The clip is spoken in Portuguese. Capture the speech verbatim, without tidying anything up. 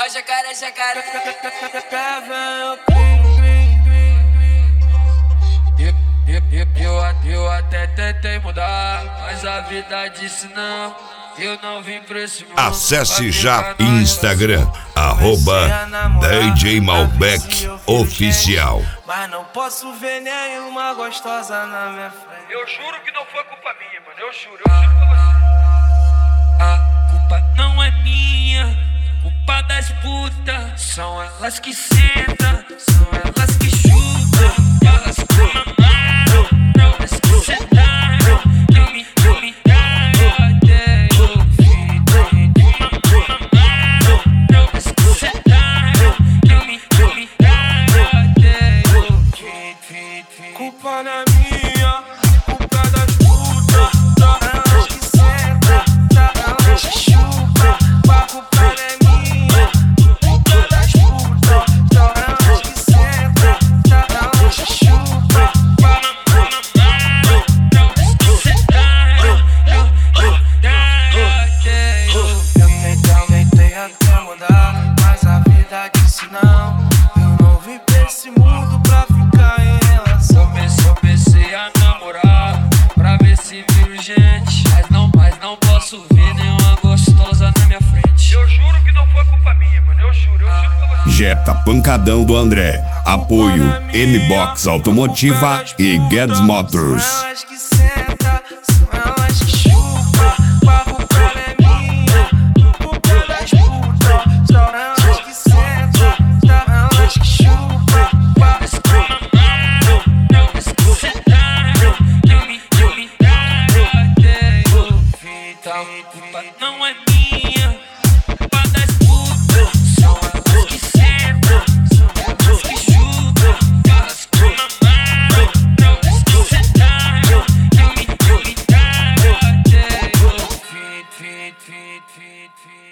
Ó, jacaré, jacaré. Eu, eu, eu, eu até tentei mudar, mas a vida disse não. Eu não vim pra esse mundo. Acesse já Instagram, arroba D J Malbec Oficial. Mas não posso ver nenhuma gostosa na minha frente. Eu juro que não foi culpa minha, mano. Eu juro, eu juro pra você. A culpa não é minha, culpa das putas. São elas que sentam, são elas que chutam, elas que mamaram, elas que sentaram, não me, não me deram até eu vi. Mamaram, elas que sentaram, não me, não me deram até eu vi. Culpa não é minha, culpa das putas. Elas que sentam, elas que chutam. A culpa não é minha, culpa das putas. Elas que sentam, elas que chutam. Eu tentei até mudar, mas a vida disse não. Eu não vim pra esse mundo pra ficar em relação. Só pensei a namorar, pra ver se viro gente. Mas não, mas não posso ver nenhuma gostosa na minha frente. Eu juro que não foi culpa minha, mano. Eu juro, eu juro pra você. Jetta Pancadão do André. Apoio M-Box Automotiva e Guedes Motors.